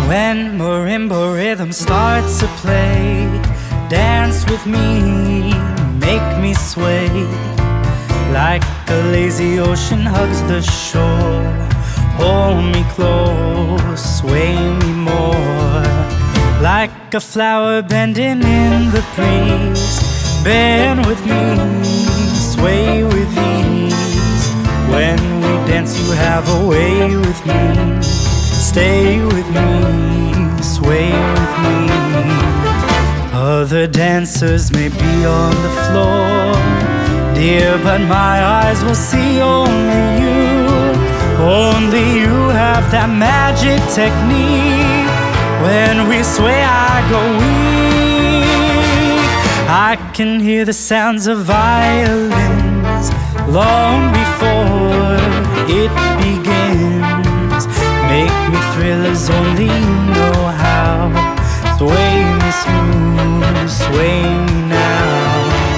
When marimba rhythm starts to play, dance with me, make me sway. Like a lazy ocean hugs the shore, hold me close, sway me more. Like a flower bending in the breeze, bend with me, sway with ease. When we dance you have a way with me, stay with me, sway with me. Other dancers may be on the floor, dear, but my eyes will see only you. Only you have that magic technique. When we sway I go weak. I can hear the sounds of violins long before it begins. Make me thrill as only you know how. Sway me smooth, sway me now.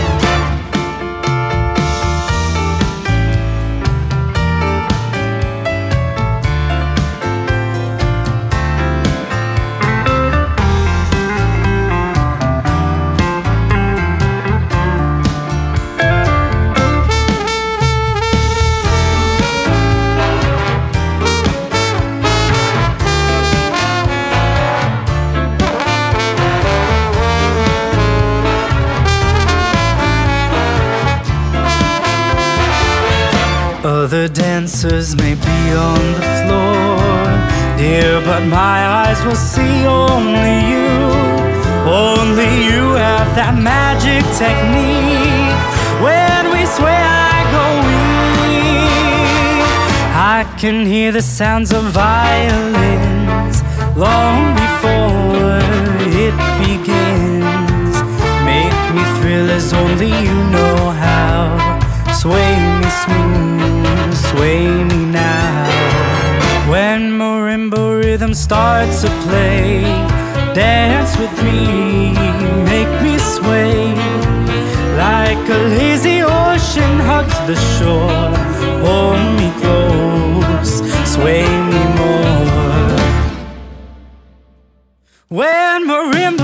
Other dancers may be on the floor, dear, but my eyes will see only you. Only you have that magic technique. When we sway I go weak. I can hear the sounds of violins long before it begins. Make me thrill as only you know how. Sway me smooth, sway me now. When marimba rhythm starts to play, dance with me, make me sway. Like a lazy ocean hugs the shore, hold me close, sway me more. When marimba